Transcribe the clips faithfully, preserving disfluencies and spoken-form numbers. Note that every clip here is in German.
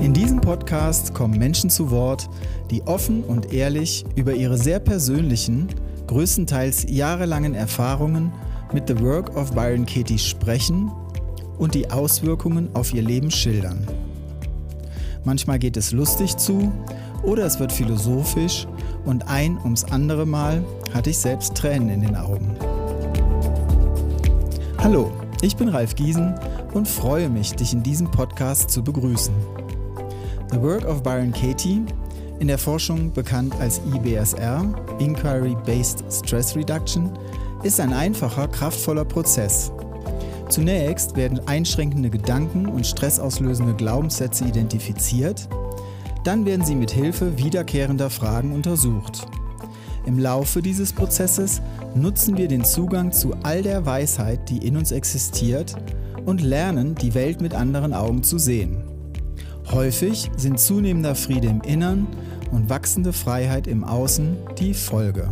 In diesem Podcast kommen Menschen zu Wort, die offen und ehrlich über ihre sehr persönlichen, größtenteils jahrelangen Erfahrungen mit The Work of Byron Katie sprechen und die Auswirkungen auf ihr Leben schildern. Manchmal geht es lustig zu oder es wird philosophisch und ein ums andere Mal hatte ich selbst Tränen in den Augen. Hallo, ich bin Ralf Giesen und freue mich, dich in diesem Podcast zu begrüßen. The Work of Byron Katie, in der Forschung bekannt als I B S R, Inquiry-Based Stress Reduction, ist ein einfacher, kraftvoller Prozess. Zunächst werden einschränkende Gedanken und stressauslösende Glaubenssätze identifiziert, dann werden sie mit Hilfe wiederkehrender Fragen untersucht. Im Laufe dieses Prozesses nutzen wir den Zugang zu all der Weisheit, die in uns existiert, und lernen, die Welt mit anderen Augen zu sehen. Häufig sind zunehmender Friede im Innern und wachsende Freiheit im Außen die Folge.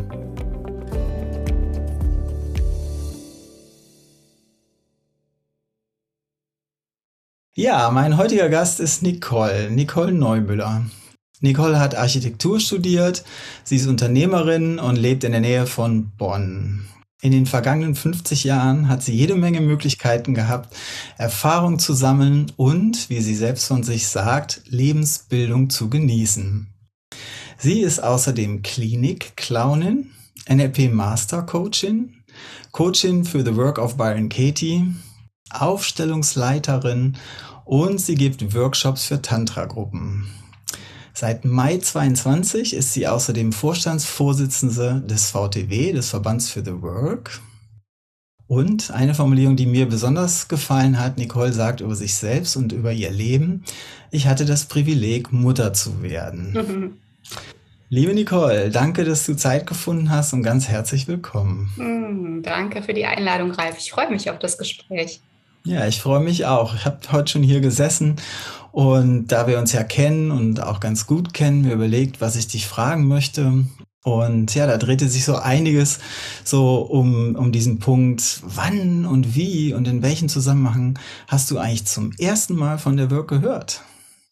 Ja, mein heutiger Gast ist Nicole, Nicole Neumüller. Nicole hat Architektur studiert, sie ist Unternehmerin und lebt in der Nähe von Bonn. In den vergangenen fünfzig Jahren hat sie jede Menge Möglichkeiten gehabt, Erfahrung zu sammeln und, wie sie selbst von sich sagt, Lebensbildung zu genießen. Sie ist außerdem Klinik-Clownin, N L P-Master-Coachin, Coachin für The Work of Byron Katie, Aufstellungsleiterin und sie gibt Workshops für Tantra-Gruppen. Seit Mai zweiundzwanzig ist sie außerdem Vorstandsvorsitzende des V T W, des Verbands für The Work. Und eine Formulierung, die mir besonders gefallen hat, Nicole sagt über sich selbst und über ihr Leben: Ich hatte das Privileg, Mutter zu werden. Mhm. Liebe Nicole, danke, dass du Zeit gefunden hast und ganz herzlich willkommen. Mhm, danke für die Einladung, Ralf. Ich freue mich auf das Gespräch. Ja, ich freue mich auch. Ich habe heute schon hier gesessen und da wir uns ja kennen und auch ganz gut kennen, mir überlegt, was ich dich fragen möchte. Und ja, da drehte sich so einiges so um, um diesen Punkt, wann und wie und in welchem Zusammenhang hast du eigentlich zum ersten Mal von der Work gehört?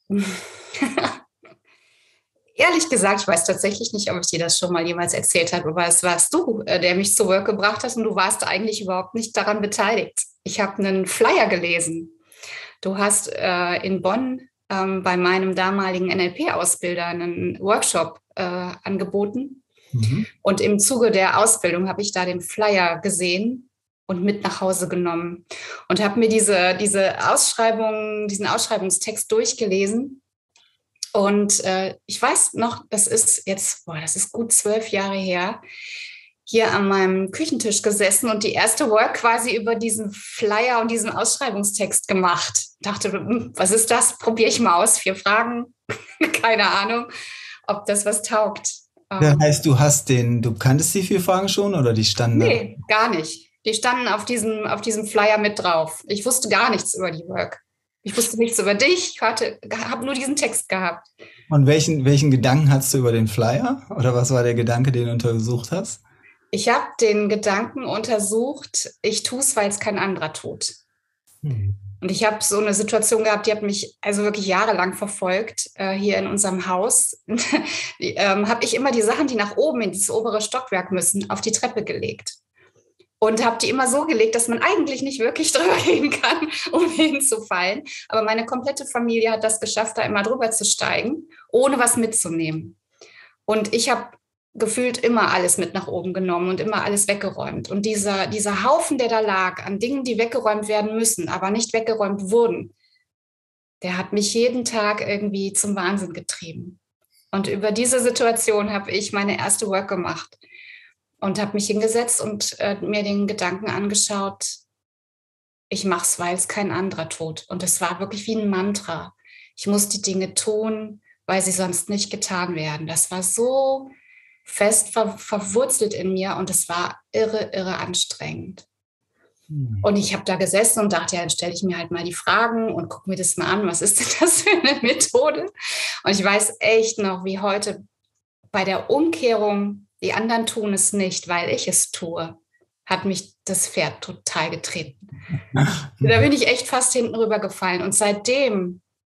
Ehrlich gesagt, ich weiß tatsächlich nicht, ob ich dir das schon mal jemals erzählt habe, aber es warst du, der mich zur Work gebracht hast und du warst eigentlich überhaupt nicht daran beteiligt. Ich habe einen Flyer gelesen. Du hast äh, in Bonn ähm, bei meinem damaligen N L P-Ausbilder einen Workshop äh, angeboten. Mhm. Und im Zuge der Ausbildung habe ich da den Flyer gesehen und mit nach Hause genommen und habe mir diese, diese Ausschreibung, diesen Ausschreibungstext durchgelesen. Und äh, ich weiß noch, das ist jetzt, boah, das ist gut zwölf Jahre her, hier an meinem Küchentisch gesessen und die erste Work quasi über diesen Flyer und diesen Ausschreibungstext gemacht. Dachte, was ist das? Probiere ich mal aus. Vier Fragen, keine Ahnung, ob das was taugt. Das heißt, du hast den, du kanntest die vier Fragen schon oder die standen? Nee, gar nicht. Die standen auf diesem, auf diesem Flyer mit drauf. Ich wusste gar nichts über die Work. Ich wusste nichts über dich, ich habe nur diesen Text gehabt. Und welchen, welchen Gedanken hattest du über den Flyer? Oder was war der Gedanke, den du untersucht hast? Ich habe den Gedanken untersucht, ich tue es, weil es kein anderer tut. Hm. Und ich habe so eine Situation gehabt, die hat mich also wirklich jahrelang verfolgt, äh, hier in unserem Haus. ähm, habe ich immer die Sachen, die nach oben in dieses obere Stockwerk müssen, auf die Treppe gelegt. Und habe die immer so gelegt, dass man eigentlich nicht wirklich drüber gehen kann, um hinzufallen. Aber meine komplette Familie hat das geschafft, da immer drüber zu steigen, ohne was mitzunehmen. Und ich habe gefühlt immer alles mit nach oben genommen und immer alles weggeräumt. Und dieser, dieser Haufen, der da lag, an Dingen, die weggeräumt werden müssen, aber nicht weggeräumt wurden, der hat mich jeden Tag irgendwie zum Wahnsinn getrieben. Und über diese Situation habe ich meine erste Work gemacht. Und habe mich hingesetzt und äh, mir den Gedanken angeschaut, ich mache es, weil es kein anderer tut. Und es war wirklich wie ein Mantra. Ich muss die Dinge tun, weil sie sonst nicht getan werden. Das war so fest ver- verwurzelt in mir und es war irre, irre anstrengend. Mhm. Und ich habe da gesessen und dachte, ja, dann stelle ich mir halt mal die Fragen und gucke mir das mal an. Was ist denn das für eine Methode? Und ich weiß echt noch, wie heute bei der Umkehrung, die anderen tun es nicht, weil ich es tue, hat mich das Pferd total getreten. Da bin ich echt fast hinten rübergefallen. Und seitdem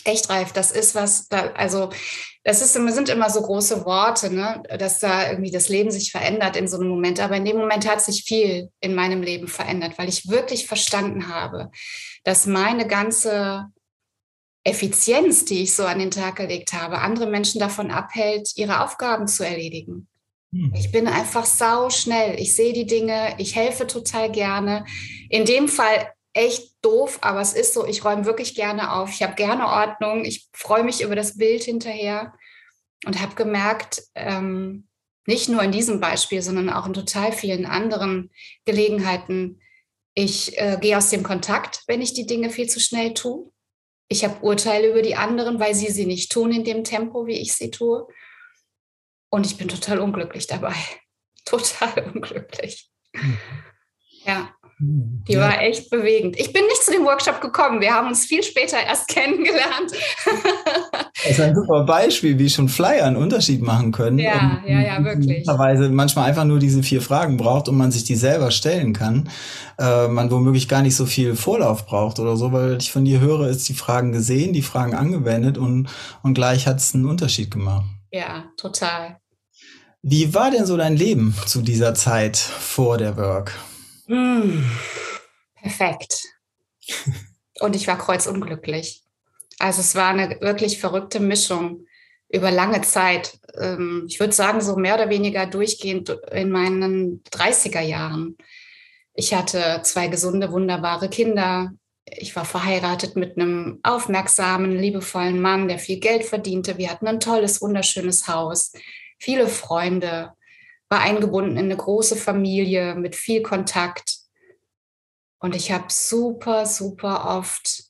Echt, Ralf, das ist was, da, also das ist, sind immer so große Worte, ne? Dass da irgendwie das Leben sich verändert in so einem Moment. Aber in dem Moment hat sich viel in meinem Leben verändert, weil ich wirklich verstanden habe, dass meine ganze Effizienz, die ich so an den Tag gelegt habe, andere Menschen davon abhält, ihre Aufgaben zu erledigen. Hm. Ich bin einfach sau schnell. Ich sehe die Dinge, ich helfe total gerne. In dem Fall echt doof, aber es ist so, ich räume wirklich gerne auf. Ich habe gerne Ordnung. Ich freue mich über das Bild hinterher und habe gemerkt, ähm, nicht nur in diesem Beispiel, sondern auch in total vielen anderen Gelegenheiten, ich äh, gehe aus dem Kontakt, wenn ich die Dinge viel zu schnell tue. Ich habe Urteile über die anderen, weil sie sie nicht tun in dem Tempo, wie ich sie tue. Und ich bin total unglücklich dabei. Total unglücklich. Mhm. Ja. Die ja. war echt bewegend. Ich bin nicht zu dem Workshop gekommen. Wir haben uns viel später erst kennengelernt. Das ist ein super Beispiel, wie schon Flyer einen Unterschied machen können. Ja, und, ja, ja, wirklich. Manchmal einfach nur diese vier Fragen braucht und man sich die selber stellen kann. Äh, man womöglich gar nicht so viel Vorlauf braucht oder so, weil ich von dir höre, ist die Fragen gesehen, die Fragen angewendet und, und gleich hat es einen Unterschied gemacht. Ja, total. Wie war denn so dein Leben zu dieser Zeit vor der Work? Hm, perfekt. Und ich war kreuzunglücklich. Also es war eine wirklich verrückte Mischung über lange Zeit. Ich würde sagen, so mehr oder weniger durchgehend in meinen dreißiger Jahren. Ich hatte zwei gesunde, wunderbare Kinder. Ich war verheiratet mit einem aufmerksamen, liebevollen Mann, der viel Geld verdiente. Wir hatten ein tolles, wunderschönes Haus, viele Freunde, war eingebunden in eine große Familie mit viel Kontakt. Und ich habe super, super oft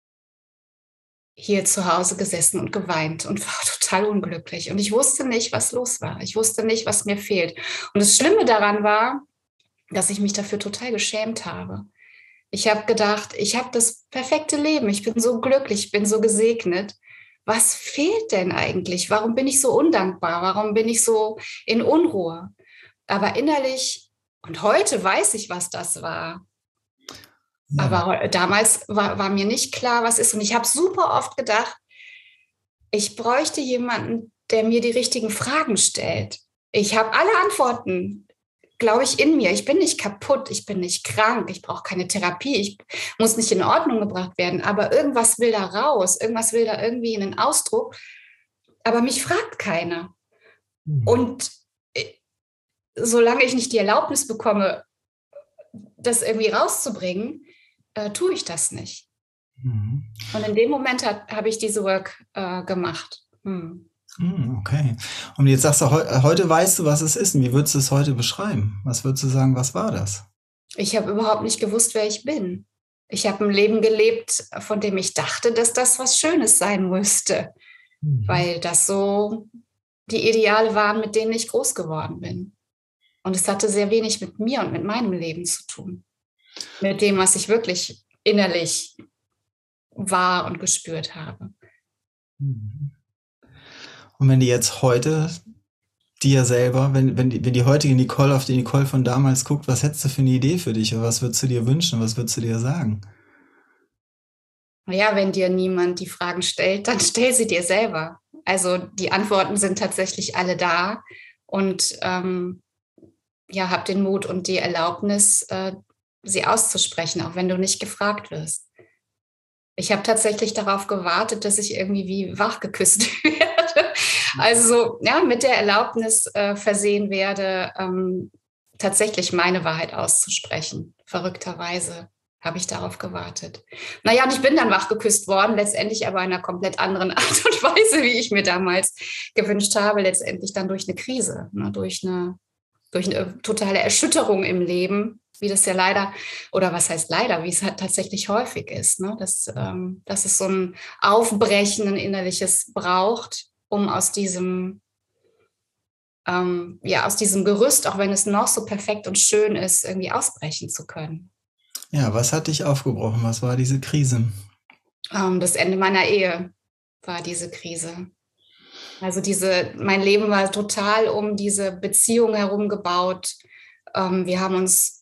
hier zu Hause gesessen und geweint und war total unglücklich. Und ich wusste nicht, was los war. Ich wusste nicht, was mir fehlt. Und das Schlimme daran war, dass ich mich dafür total geschämt habe. Ich habe gedacht, ich habe das perfekte Leben. Ich bin so glücklich, ich bin so gesegnet. Was fehlt denn eigentlich? Warum bin ich so undankbar? Warum bin ich so in Unruhe? Aber innerlich, und heute weiß ich, was das war. Ja. Aber damals war, war mir nicht klar, was ist. Und ich habe super oft gedacht, ich bräuchte jemanden, der mir die richtigen Fragen stellt. Ich habe alle Antworten, glaube ich, in mir. Ich bin nicht kaputt, ich bin nicht krank, ich brauche keine Therapie, ich muss nicht in Ordnung gebracht werden. Aber irgendwas will da raus, irgendwas will da irgendwie in den Ausdruck. Aber mich fragt keiner. Mhm. Und solange ich nicht die Erlaubnis bekomme, das irgendwie rauszubringen, äh, tue ich das nicht. Mhm. Und in dem Moment habe ich diese Work äh, gemacht. Hm. Okay. Und jetzt sagst du, he- heute weißt du, was es ist. Und wie würdest du es heute beschreiben? Was würdest du sagen, was war das? Ich habe überhaupt nicht gewusst, wer ich bin. Ich habe ein Leben gelebt, von dem ich dachte, dass das was Schönes sein müsste. Mhm. Weil das so die Ideale waren, mit denen ich groß geworden bin. Und es hatte sehr wenig mit mir und mit meinem Leben zu tun. Mit dem, was ich wirklich innerlich war und gespürt habe. Und wenn die jetzt heute dir selber, wenn, wenn, die, wenn die heutige Nicole auf die Nicole von damals guckt, was hättest du für eine Idee für dich? Oder was würdest du dir wünschen? Was würdest du dir sagen? Ja, wenn dir niemand die Fragen stellt, dann stell sie dir selber. Also die Antworten sind tatsächlich alle da. Und ähm, ja, hab den Mut und die Erlaubnis, äh, sie auszusprechen, auch wenn du nicht gefragt wirst. Ich habe tatsächlich darauf gewartet, dass ich irgendwie wie wachgeküsst werde. Also ja, mit der Erlaubnis äh, versehen werde, ähm, tatsächlich meine Wahrheit auszusprechen. Verrückterweise habe ich darauf gewartet. Naja, und ich bin dann wachgeküsst worden, letztendlich aber in einer komplett anderen Art und Weise, wie ich mir damals gewünscht habe, letztendlich dann durch eine Krise, ne, durch eine durch eine totale Erschütterung im Leben, wie das ja leider, oder was heißt leider, wie es halt tatsächlich häufig ist, ne? dass, ähm, dass es so ein Aufbrechen, ein innerliches braucht, um aus diesem, ähm, ja, aus diesem Gerüst, auch wenn es noch so perfekt und schön ist, irgendwie ausbrechen zu können. Ja, was hat dich aufgebrochen? Was war diese Krise? Ähm, das Ende meiner Ehe war diese Krise. Also diese, mein Leben war total um diese Beziehung herum gebaut. Ähm, wir haben uns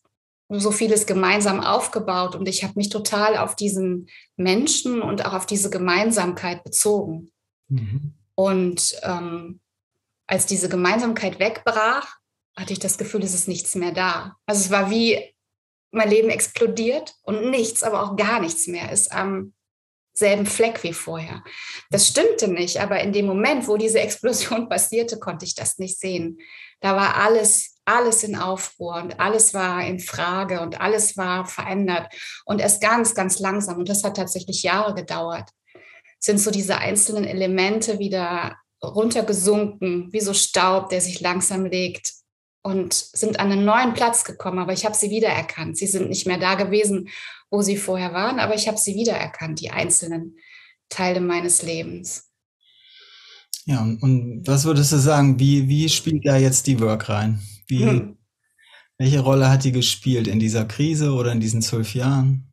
so vieles gemeinsam aufgebaut und ich habe mich total auf diesen Menschen und auch auf diese Gemeinsamkeit bezogen. Mhm. Und ähm, als diese Gemeinsamkeit wegbrach, hatte ich das Gefühl, es ist nichts mehr da. Also es war wie mein Leben explodiert und nichts, aber auch gar nichts mehr ist am selben Fleck wie vorher. Das stimmte nicht, aber in dem Moment, wo diese Explosion passierte, konnte ich das nicht sehen. Da war alles, alles in Aufruhr und alles war in Frage und alles war verändert und erst ganz, ganz langsam. Und das hat tatsächlich Jahre gedauert. Sind so diese einzelnen Elemente wieder runtergesunken, wie so Staub, der sich langsam legt und sind an einen neuen Platz gekommen. Aber ich habe sie wiedererkannt. Sie sind nicht mehr da gewesen, wo sie vorher waren, aber ich habe sie wiedererkannt, die einzelnen Teile meines Lebens. Ja, und, und was würdest du sagen, wie, wie spielt da jetzt die Work rein? Wie, hm. Welche Rolle hat die gespielt in dieser Krise oder in diesen zwölf Jahren?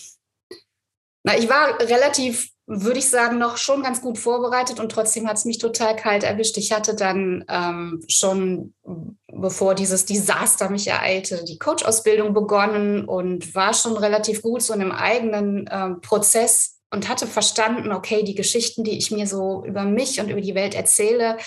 Na, ich war relativ, würde ich sagen, noch schon ganz gut vorbereitet und trotzdem hat es mich total kalt erwischt. Ich hatte dann ähm, schon, bevor dieses Desaster mich ereilte, die Coach-Ausbildung begonnen und war schon relativ gut so in einem eigenen ähm, Prozess und hatte verstanden, okay, die Geschichten, die ich mir so über mich und über die Welt erzähle,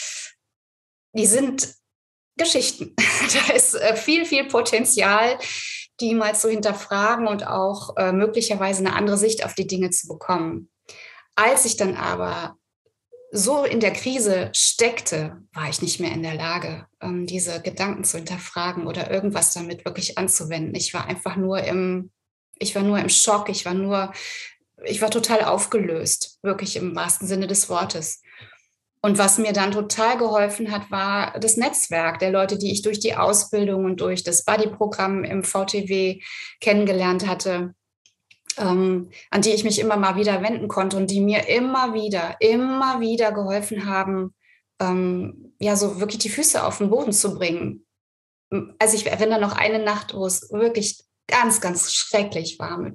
die sind Geschichten. Da ist äh, viel, viel Potenzial, die mal zu hinterfragen und auch äh, möglicherweise eine andere Sicht auf die Dinge zu bekommen. Als ich dann aber so in der Krise steckte, war ich nicht mehr in der Lage, ähm, diese Gedanken zu hinterfragen oder irgendwas damit wirklich anzuwenden. Ich war einfach nur im, ich war nur im Schock, ich war nur, ich war total aufgelöst, wirklich im wahrsten Sinne des Wortes. Und was mir dann total geholfen hat, war das Netzwerk der Leute, die ich durch die Ausbildung und durch das Buddy-Programm im V T W kennengelernt hatte, ähm, an die ich mich immer mal wieder wenden konnte und die mir immer wieder, immer wieder geholfen haben, ähm, ja, so wirklich die Füße auf den Boden zu bringen. Also ich erinnere noch eine Nacht, wo es wirklich ganz, ganz schrecklich war.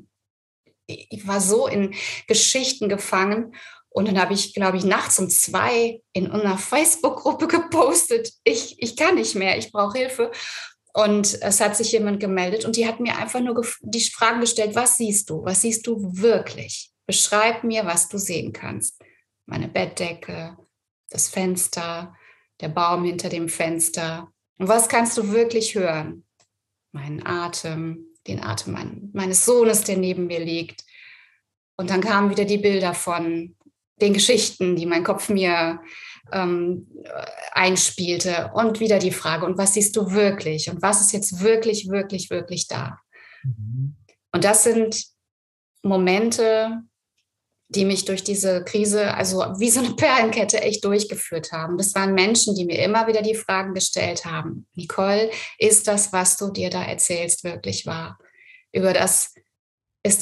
Ich war so in Geschichten gefangen. Und dann habe ich, glaube ich, nachts um zwei in einer Facebook-Gruppe gepostet, ich, ich kann nicht mehr, ich brauche Hilfe. Und es hat sich jemand gemeldet und die hat mir einfach nur die Fragen gestellt, was siehst du? Was siehst du wirklich? Beschreib mir, was du sehen kannst. Meine Bettdecke, das Fenster, der Baum hinter dem Fenster. Und was kannst du wirklich hören? Meinen Atem, den Atem mein, meines Sohnes, der neben mir liegt. Und dann kamen wieder die Bilder von den Geschichten, die mein Kopf mir ähm, einspielte. Und wieder die Frage, und was siehst du wirklich? Und was ist jetzt wirklich, wirklich, wirklich da? Mhm. Und das sind Momente, die mich durch diese Krise, also wie so eine Perlenkette echt durchgeführt haben. Das waren Menschen, die mir immer wieder die Fragen gestellt haben. Nicole, ist das, was du dir da erzählst, wirklich wahr? Über das, ist,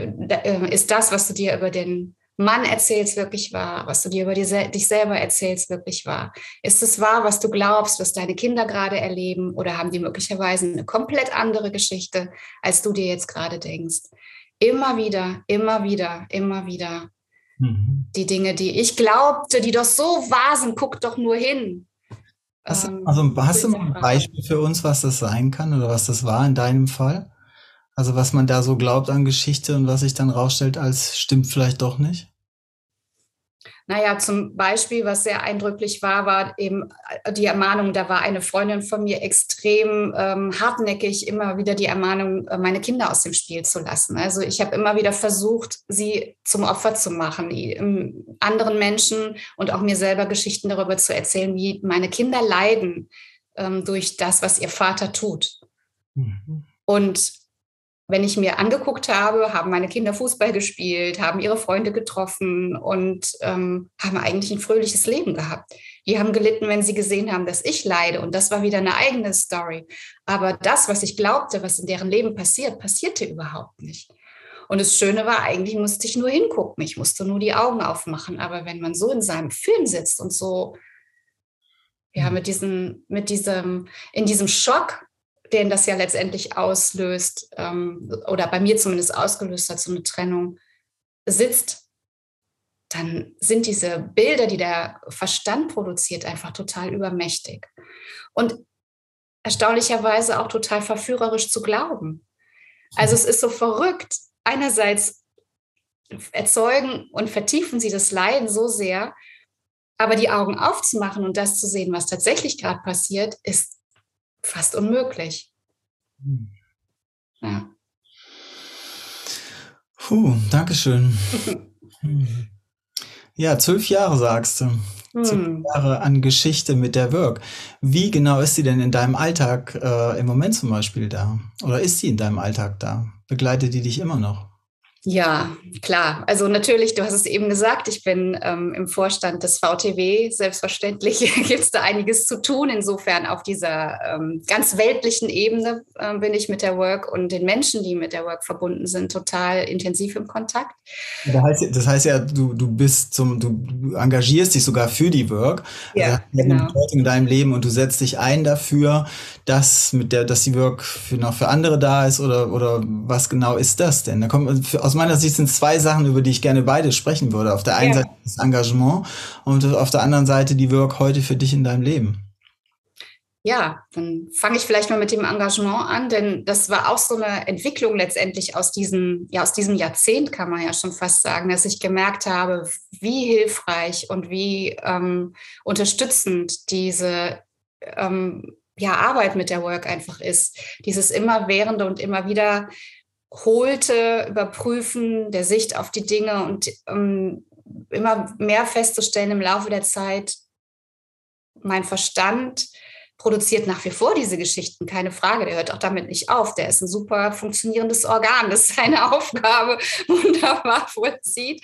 ist das, was du dir über den Mann erzählst, wirklich wahr? Was du dir über dich selber erzählst, wirklich wahr? Ist es wahr, was du glaubst, was deine Kinder gerade erleben? Oder haben die möglicherweise eine komplett andere Geschichte, als du dir jetzt gerade denkst? Immer wieder, immer wieder, immer wieder. Mhm. Die Dinge, die ich glaubte, die doch so wahr sind, guck doch nur hin. Hast, ähm, also, hast du mal ein Beispiel für uns, was das sein kann oder was das war in deinem Fall? Also was man da so glaubt an Geschichte und was sich dann rausstellt als stimmt vielleicht doch nicht? Naja, zum Beispiel, was sehr eindrücklich war, war eben die Ermahnung, da war eine Freundin von mir extrem ähm, hartnäckig, immer wieder die Ermahnung, meine Kinder aus dem Spiel zu lassen. Also ich habe immer wieder versucht, sie zum Opfer zu machen, anderen Menschen und auch mir selber Geschichten darüber zu erzählen, wie meine Kinder leiden ähm, durch das, was ihr Vater tut. Mhm. Und wenn ich mir angeguckt habe, haben meine Kinder Fußball gespielt, haben ihre Freunde getroffen und ähm, haben eigentlich ein fröhliches Leben gehabt. Die haben gelitten, wenn sie gesehen haben, dass ich leide. Und das war wieder eine eigene Story. Aber das, was ich glaubte, was in deren Leben passiert, passierte überhaupt nicht. Und das Schöne war, eigentlich musste ich nur hingucken. Ich musste nur die Augen aufmachen. Aber wenn man so in seinem Film sitzt und so ja, mit diesem, mit diesem, in diesem Schock, den das ja letztendlich auslöst, ähm, oder bei mir zumindest ausgelöst hat, so eine Trennung, sitzt, dann sind diese Bilder, die der Verstand produziert, einfach total übermächtig. Und erstaunlicherweise auch total verführerisch zu glauben. Also es ist so verrückt. Einerseits erzeugen und vertiefen sie das Leiden so sehr, aber die Augen aufzumachen und das zu sehen, was tatsächlich gerade passiert, ist fast unmöglich. Ja. Puh, Dankeschön. Ja, zwölf Jahre sagst du. Zwölf Jahre an Geschichte mit der Work. Wie genau ist sie denn in deinem Alltag äh, im Moment zum Beispiel da? Oder ist sie in deinem Alltag da? Begleitet die dich immer noch? Ja, klar. Also natürlich, du hast es eben gesagt, ich bin ähm, im Vorstand des V T W. Selbstverständlich gibt es da einiges zu tun. Insofern auf dieser ähm, ganz weltlichen Ebene äh, bin ich mit der Work und den Menschen, die mit der Work verbunden sind, total intensiv im Kontakt. Das heißt, das heißt ja, du, du bist zum, du, du engagierst dich sogar für die Work. Also Ja, hat eine genau. Bedeutung in deinem Leben und du setzt dich ein dafür, dass mit der, dass die Work für, noch für andere da ist oder, oder was genau ist das denn? Da kommt, für, aus meiner Sicht sind es zwei Sachen, über die ich gerne beide sprechen würde. Auf der einen Ja. Seite das Engagement und auf der anderen Seite die Work heute für dich in deinem Leben. Ja, dann fange ich vielleicht mal mit dem Engagement an, denn das war auch so eine Entwicklung letztendlich aus diesem, ja, aus diesem Jahrzehnt, kann man ja schon fast sagen, dass ich gemerkt habe, wie hilfreich und wie ähm, unterstützend diese ähm, ja, Arbeit mit der Work einfach ist. Dieses immerwährende und immer wieder holte Überprüfen der Sicht auf die Dinge und ähm, immer mehr festzustellen im Laufe der Zeit, mein Verstand produziert nach wie vor diese Geschichten, keine Frage. Der hört auch damit nicht auf. Der ist ein super funktionierendes Organ, das seine Aufgabe wunderbar vollzieht.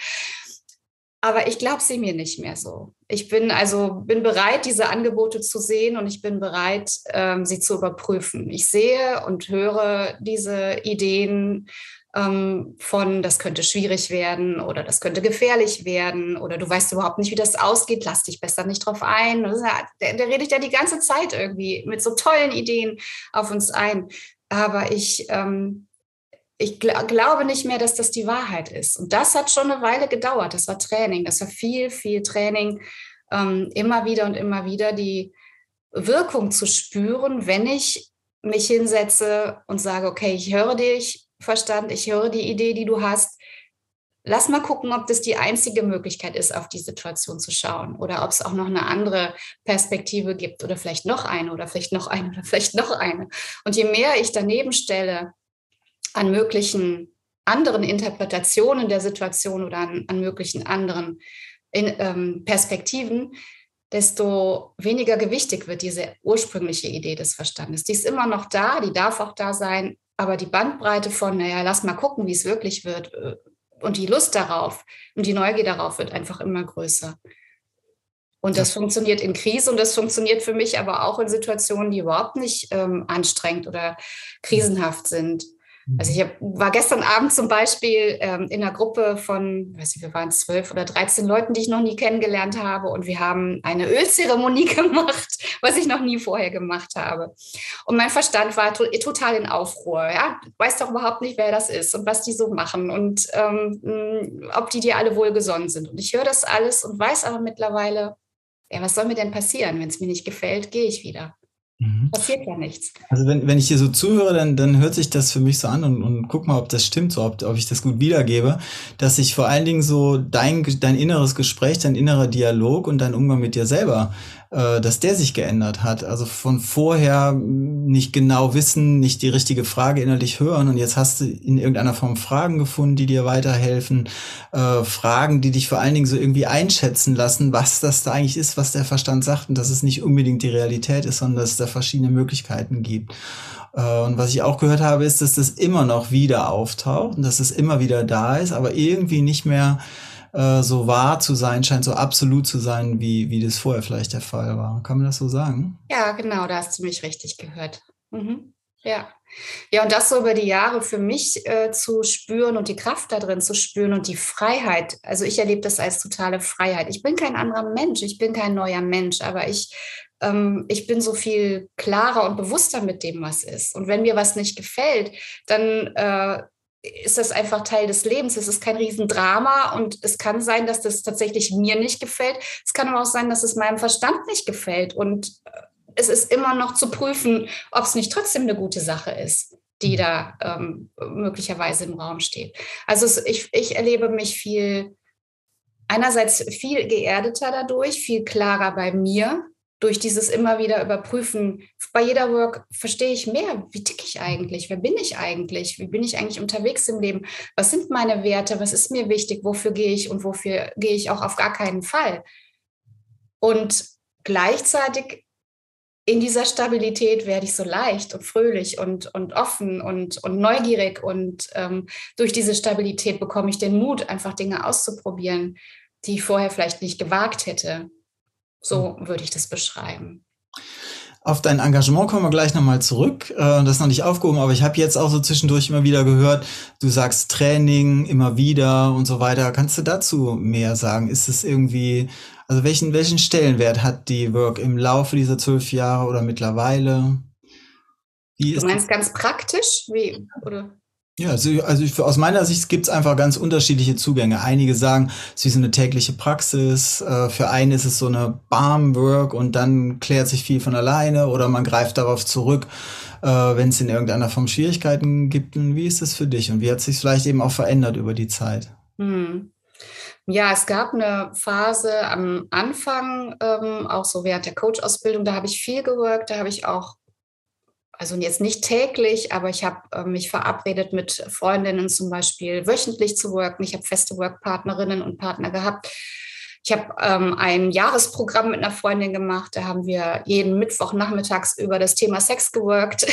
Aber ich glaube sie mir nicht mehr so. Ich bin also bin bereit, diese Angebote zu sehen und ich bin bereit, ähm, sie zu überprüfen. Ich sehe und höre diese Ideen ähm, von, das könnte schwierig werden oder das könnte gefährlich werden oder du weißt überhaupt nicht, wie das ausgeht, lass dich besser nicht drauf ein. Der, der redet ja die ganze Zeit irgendwie mit so tollen Ideen auf uns ein. Aber ich, ähm, ich gl- glaube nicht mehr, dass das die Wahrheit ist. Und das hat schon eine Weile gedauert. Das war Training, das war viel, viel Training, ähm, immer wieder und immer wieder die Wirkung zu spüren, wenn ich mich hinsetze und sage, okay, ich höre dich, Verstand, ich höre die Idee, die du hast. Lass mal gucken, ob das die einzige Möglichkeit ist, auf die Situation zu schauen oder ob es auch noch eine andere Perspektive gibt oder vielleicht noch eine oder vielleicht noch eine oder vielleicht noch eine. Und je mehr ich daneben stelle an möglichen anderen Interpretationen der Situation oder an, an möglichen anderen in, ähm, Perspektiven, desto weniger gewichtig wird diese ursprüngliche Idee des Verstandes. Die ist immer noch da, die darf auch da sein, aber die Bandbreite von, naja, lass mal gucken, wie es wirklich wird und die Lust darauf und die Neugier darauf wird einfach immer größer. Und das ja. funktioniert in Krise und das funktioniert für mich aber auch in Situationen, die überhaupt nicht ähm, anstrengend oder krisenhaft sind. Also ich hab, war gestern Abend zum Beispiel ähm, in einer Gruppe von, weiß ich, wir waren zwölf oder dreizehn Leuten, die ich noch nie kennengelernt habe und wir haben eine Ölzeremonie gemacht, was ich noch nie vorher gemacht habe. Und mein Verstand war to- total in Aufruhr. Ja? Ich weiß doch überhaupt nicht, wer das ist und was die so machen und ähm, ob die dir alle wohlgesonnen sind. Und ich höre das alles und weiß aber mittlerweile, ja, was soll mir denn passieren? Wenn es mir nicht gefällt, gehe ich wieder. Passiert ja nichts. Also wenn, wenn ich dir so zuhöre, dann, dann hört sich das für mich so an und, und guck mal, ob das stimmt, so, ob, ob ich das gut wiedergebe, dass sich vor allen Dingen so dein, dein inneres Gespräch, dein innerer Dialog und dein Umgang mit dir selber, äh, dass der sich geändert hat. Also von vorher nicht genau wissen, nicht die richtige Frage innerlich hören und jetzt hast du in irgendeiner Form Fragen gefunden, die dir weiterhelfen, äh, Fragen, die dich vor allen Dingen so irgendwie einschätzen lassen, was das da eigentlich ist, was der Verstand sagt und dass es nicht unbedingt die Realität ist, sondern dass es da verschiedene Möglichkeiten gibt. Und was ich auch gehört habe, ist, dass das immer noch wieder auftaucht und dass es immer wieder da ist, aber irgendwie nicht mehr äh, so wahr zu sein scheint, so absolut zu sein, wie, wie das vorher vielleicht der Fall war. Kann man das so sagen? Ja, genau, da hast du mich richtig gehört. Mhm. Ja. Ja, und das so über die Jahre für mich äh, zu spüren und die Kraft da drin zu spüren und die Freiheit. Also ich erlebe das als totale Freiheit. Ich bin kein anderer Mensch, ich bin kein neuer Mensch, aber ich, ähm, ich bin so viel klarer und bewusster mit dem, was ist. Und wenn mir was nicht gefällt, dann äh, ist das einfach Teil des Lebens. Es ist kein Riesendrama und es kann sein, dass das tatsächlich mir nicht gefällt. Es kann aber auch sein, dass es meinem Verstand nicht gefällt und es ist immer noch zu prüfen, ob es nicht trotzdem eine gute Sache ist, die da ähm, möglicherweise im Raum steht. Also es, ich, ich erlebe mich viel, einerseits viel geerdeter dadurch, viel klarer bei mir, durch dieses immer wieder überprüfen. Bei jeder Work verstehe ich mehr, wie ticke ich eigentlich, wer bin ich eigentlich, wie bin ich eigentlich unterwegs im Leben, was sind meine Werte, was ist mir wichtig, wofür gehe ich und wofür gehe ich auch auf gar keinen Fall. Und gleichzeitig in dieser Stabilität werde ich so leicht und fröhlich und, und offen und, und neugierig und ähm, durch diese Stabilität bekomme ich den Mut, einfach Dinge auszuprobieren, die ich vorher vielleicht nicht gewagt hätte. So würde ich das beschreiben. Auf dein Engagement kommen wir gleich nochmal zurück. Das ist noch nicht aufgehoben, aber ich habe jetzt auch so zwischendurch immer wieder gehört, du sagst Training immer wieder und so weiter. Kannst du dazu mehr sagen? Ist es irgendwie, also welchen, welchen Stellenwert hat die Work im Laufe dieser zwölf Jahre oder mittlerweile? Wie du meinst ganz praktisch? Wie, oder? Ja, also, also ich, aus meiner Sicht gibt es einfach ganz unterschiedliche Zugänge. Einige sagen, es ist wie so eine tägliche Praxis. Äh, für einen ist es so eine Balm-Work und dann klärt sich viel von alleine oder man greift darauf zurück, äh, wenn es in irgendeiner Form Schwierigkeiten gibt. Und wie ist es für dich und wie hat es sich vielleicht eben auch verändert über die Zeit? Hm. Ja, es gab eine Phase am Anfang, ähm, auch so während der Coach-Ausbildung, da habe ich viel geworkt, da habe ich auch, also jetzt nicht täglich, aber ich habe äh, mich verabredet mit Freundinnen zum Beispiel wöchentlich zu worken. Ich habe feste Workpartnerinnen und Partner gehabt. Ich habe ähm, ein Jahresprogramm mit einer Freundin gemacht. Da haben wir jeden Mittwoch nachmittags über das Thema Sex geworkt,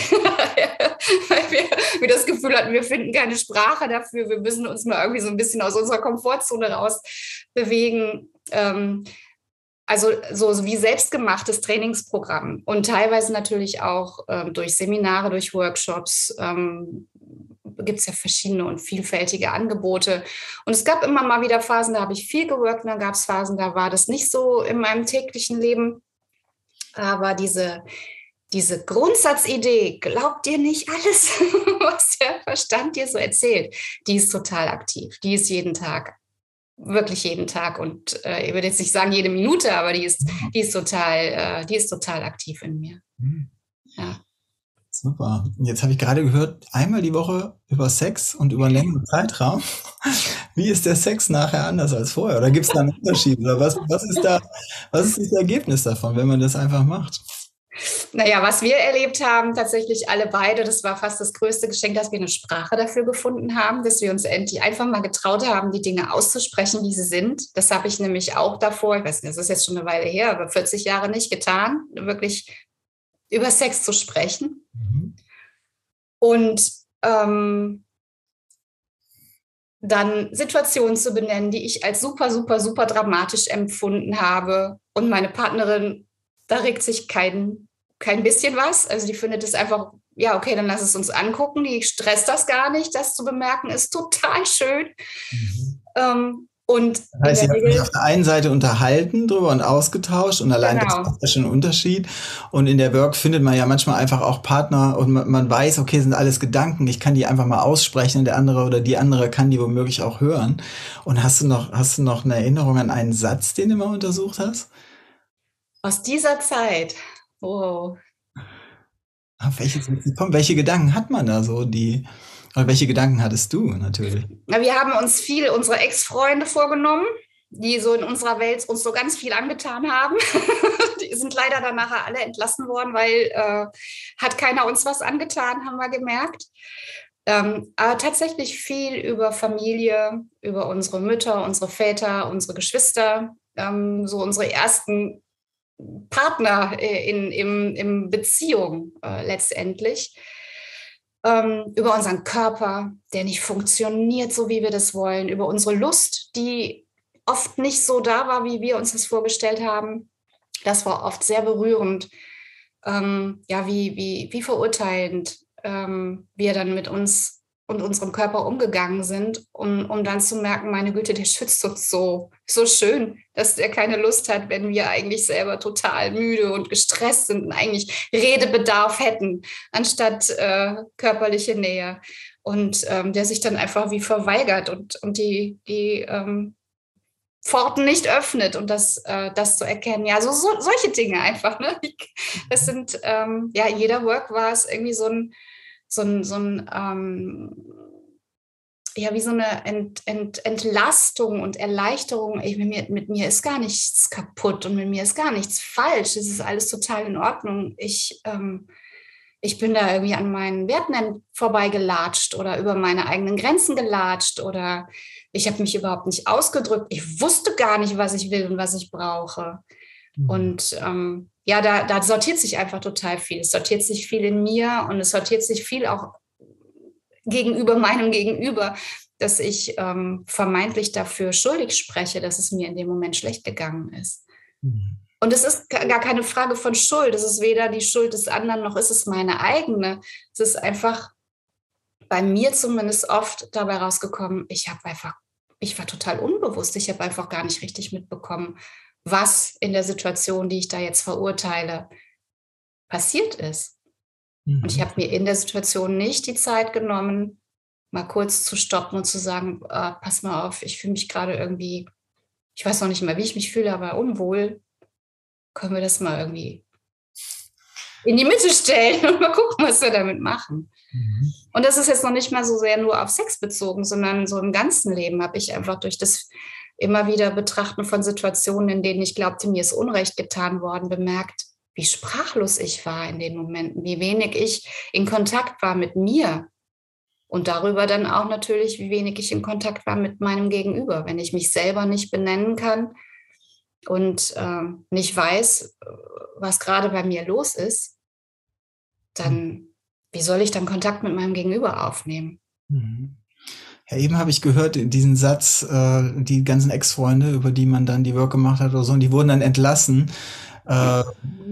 weil wir, wir das Gefühl hatten, wir finden keine Sprache dafür. Wir müssen uns mal irgendwie so ein bisschen aus unserer Komfortzone raus bewegen. Ähm, Also so wie selbstgemachtes Trainingsprogramm und teilweise natürlich auch ähm, durch Seminare, durch Workshops ähm, gibt es ja verschiedene und vielfältige Angebote. Und es gab immer mal wieder Phasen, da habe ich viel geworkt, und dann gab es Phasen, da war das nicht so in meinem täglichen Leben. Aber diese, diese Grundsatzidee, glaubt dir nicht alles, was der Verstand dir so erzählt, die ist total aktiv, die ist jeden Tag. Wirklich jeden Tag und äh, ich würde jetzt nicht sagen jede Minute, aber die ist, die ist total, äh, die ist total aktiv in mir. Ja. Super. Jetzt habe ich gerade gehört, einmal die Woche über Sex und über einen längeren Zeitraum. Wie ist der Sex nachher anders als vorher? Oder gibt es da einen Unterschied? Oder was, was ist da, was ist das Ergebnis davon, wenn man das einfach macht? Naja, was wir erlebt haben, tatsächlich alle beide, das war fast das größte Geschenk, dass wir eine Sprache dafür gefunden haben, dass wir uns endlich einfach mal getraut haben, die Dinge auszusprechen, wie sie sind. Das habe ich nämlich auch davor, ich weiß nicht, das ist jetzt schon eine Weile her, aber vierzig Jahre nicht getan, wirklich über Sex zu sprechen. Mhm. Und ähm, dann Situationen zu benennen, die ich als super, super, super dramatisch empfunden habe. Und meine Partnerin, da regt sich kein, kein bisschen was. Also die findet es einfach, ja, okay, dann lass es uns angucken. Die stresst das gar nicht. Das zu bemerken ist total schön. Mhm. Ähm, und das heißt, ihr habt euch auf der einen Seite unterhalten drüber und ausgetauscht und allein genau. Das ist ja schon ein Unterschied. Und in der Work findet man ja manchmal einfach auch Partner und man, man weiß, okay, sind alles Gedanken, ich kann die einfach mal aussprechen und der andere oder die andere kann die womöglich auch hören. Und hast du noch, hast du noch eine Erinnerung an einen Satz, den du mal untersucht hast? Aus dieser Zeit, oh. Welche, welche Gedanken hat man da so, die... Aber welche Gedanken hattest du natürlich? Na, wir haben uns viel unsere Ex-Freunde vorgenommen, die so in unserer Welt uns so ganz viel angetan haben. Die sind leider dann nachher alle entlassen worden, weil äh, hat keiner uns was angetan, haben wir gemerkt. Ähm, aber tatsächlich viel über Familie, über unsere Mütter, unsere Väter, unsere Geschwister, ähm, so unsere ersten Partner in, in, in Beziehung äh, letztendlich. Ähm, über unseren Körper, der nicht funktioniert, so wie wir das wollen, über unsere Lust, die oft nicht so da war, wie wir uns das vorgestellt haben. Das war oft sehr berührend, ähm, ja, wie, wie, wie verurteilend ähm, wir dann mit uns und unserem Körper umgegangen sind, um, um dann zu merken, meine Güte, der schützt uns so, so schön, dass der keine Lust hat, wenn wir eigentlich selber total müde und gestresst sind und eigentlich Redebedarf hätten, anstatt äh, körperliche Nähe. Und ähm, der sich dann einfach wie verweigert und, und die, die, ähm, Pforten nicht öffnet und das, äh, das zu erkennen. Ja, so, so solche Dinge einfach. Ne? Das sind, ähm, ja, in jeder Work war es irgendwie so ein, so ein, so ein ähm, ja, wie so eine Ent, Ent, Entlastung und Erleichterung. Ich, mit, mir, mit mir ist gar nichts kaputt und mit mir ist gar nichts falsch. Es ist alles total in Ordnung. Ich, ähm, ich bin da irgendwie an meinen Werten vorbeigelatscht oder über meine eigenen Grenzen gelatscht oder ich habe mich überhaupt nicht ausgedrückt. Ich wusste gar nicht, was ich will und was ich brauche. Mhm. Und ähm, ja, da, da sortiert sich einfach total viel. Es sortiert sich viel in mir und es sortiert sich viel auch gegenüber meinem Gegenüber, dass ich ähm, vermeintlich dafür schuldig spreche, dass es mir in dem Moment schlecht gegangen ist. Mhm. Und es ist gar keine Frage von Schuld. Es ist weder die Schuld des anderen, noch ist es meine eigene. Es ist einfach bei mir zumindest oft dabei rausgekommen, ich habe einfach, ich war total unbewusst. Ich habe einfach gar nicht richtig mitbekommen, was in der Situation, die ich da jetzt verurteile, passiert ist. Mhm. Und ich habe mir in der Situation nicht die Zeit genommen, mal kurz zu stoppen und zu sagen, äh, pass mal auf, ich fühle mich gerade irgendwie, ich weiß noch nicht mal, wie ich mich fühle, aber unwohl. Können wir das mal irgendwie in die Mitte stellen und mal gucken, was wir damit machen. Mhm. Und das ist jetzt noch nicht mal so sehr nur auf Sex bezogen, sondern so im ganzen Leben habe ich einfach durch das immer wieder Betrachten von Situationen, in denen ich glaubte, mir ist Unrecht getan worden, bemerkt, wie sprachlos ich war in den Momenten, wie wenig ich in Kontakt war mit mir. Und darüber dann auch natürlich, wie wenig ich in Kontakt war mit meinem Gegenüber. Wenn ich mich selber nicht benennen kann und äh, nicht weiß, was gerade bei mir los ist, dann, wie soll ich dann Kontakt mit meinem Gegenüber aufnehmen? Mhm. Ja, eben habe ich gehört, diesen Satz, äh, die ganzen Ex-Freunde, über die man dann die Work gemacht hat oder so, und die wurden dann entlassen. Äh,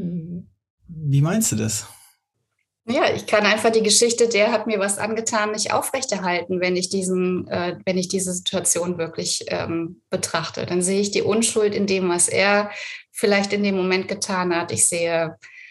wie meinst du das? Ja, ich kann einfach die Geschichte, der hat mir was angetan, nicht aufrechterhalten, wenn ich diesen, äh, wenn ich diese Situation wirklich ähm, betrachte. Dann sehe ich die Unschuld in dem, was er vielleicht in dem Moment getan hat. Ich sehe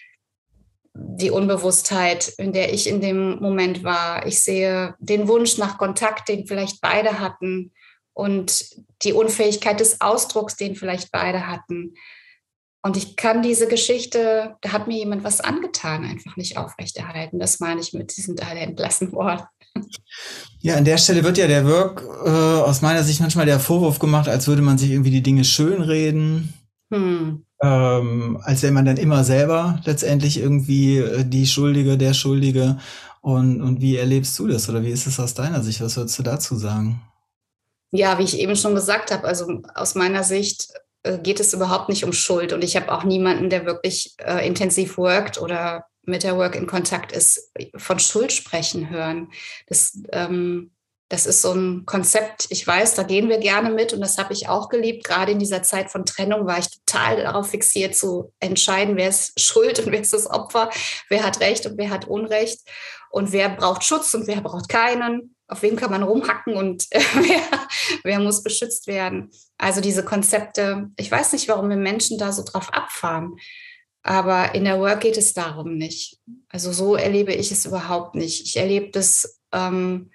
die Unbewusstheit, in der ich in dem Moment war. Ich sehe den Wunsch nach Kontakt, den vielleicht beide hatten, und die Unfähigkeit des Ausdrucks, den vielleicht beide hatten. Und ich kann diese Geschichte, da hat mir jemand was angetan, einfach nicht aufrechterhalten. Das meine ich mit, sie sind alle entlassen worden. Ja, an der Stelle wird ja der Work äh, aus meiner Sicht manchmal der Vorwurf gemacht, als würde man sich irgendwie die Dinge schönreden. Hm. Ähm, als wäre man dann immer selber letztendlich irgendwie äh, die Schuldige, der Schuldige. Und, und wie erlebst du das oder wie ist es aus deiner Sicht? Was würdest du dazu sagen? Ja, wie ich eben schon gesagt habe, also aus meiner Sicht äh, geht es überhaupt nicht um Schuld. Und ich habe auch niemanden, der wirklich äh, intensiv workt oder mit der Work in Kontakt ist, von Schuld sprechen hören. Das, ähm, das ist so ein Konzept, ich weiß, da gehen wir gerne mit und das habe ich auch geliebt. Gerade in dieser Zeit von Trennung war ich total darauf fixiert zu entscheiden, wer ist schuld und wer ist das Opfer, wer hat Recht und wer hat Unrecht und wer braucht Schutz und wer braucht keinen. Auf wen kann man rumhacken und äh, wer, wer muss beschützt werden. Also diese Konzepte, ich weiß nicht, warum wir Menschen da so drauf abfahren. Aber in der Work geht es darum nicht. Also so erlebe ich es überhaupt nicht. Ich erlebe das ähm,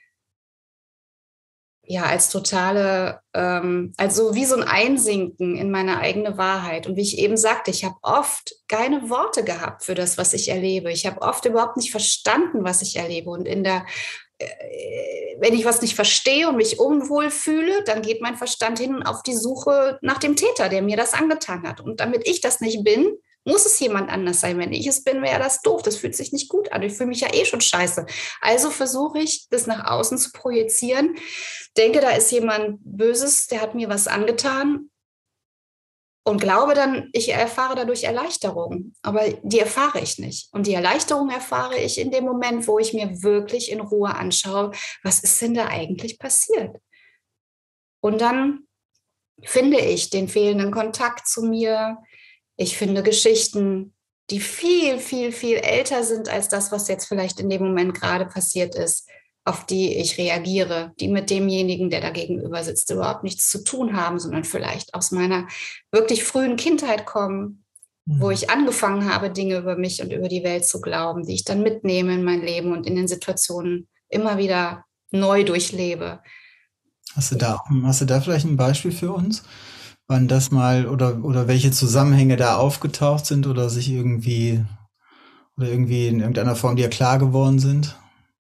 ja als totale, ähm, also wie so ein Einsinken in meine eigene Wahrheit. Und wie ich eben sagte, ich habe oft keine Worte gehabt für das, was ich erlebe. Ich habe oft überhaupt nicht verstanden, was ich erlebe. Und in der wenn ich was nicht verstehe und mich unwohl fühle, dann geht mein Verstand hin auf die Suche nach dem Täter, der mir das angetan hat. Und damit ich das nicht bin, muss es jemand anders sein. Wenn ich es bin, wäre das doof. Das fühlt sich nicht gut an. Ich fühle mich ja eh schon scheiße. Also versuche ich, das nach außen zu projizieren. Denke, da ist jemand Böses, der hat mir was angetan. Und glaube dann, ich erfahre dadurch Erleichterung. Aber die erfahre ich nicht. Und die Erleichterung erfahre ich in dem Moment, wo ich mir wirklich in Ruhe anschaue, was ist denn da eigentlich passiert? Und dann finde ich den fehlenden Kontakt zu mir. Ich finde Geschichten, die viel, viel, viel älter sind als das, was jetzt vielleicht in dem Moment gerade passiert ist, auf die ich reagiere, die mit demjenigen, der da gegenüber sitzt, überhaupt nichts zu tun haben, sondern vielleicht aus meiner wirklich frühen Kindheit kommen, mhm. wo ich angefangen habe, Dinge über mich und über die Welt zu glauben, die ich dann mitnehme in mein Leben und in den Situationen immer wieder neu durchlebe. Hast du da, hast du da vielleicht ein Beispiel für uns, wann das mal oder, oder welche Zusammenhänge da aufgetaucht sind oder sich irgendwie oder irgendwie in irgendeiner Form dir klar geworden sind?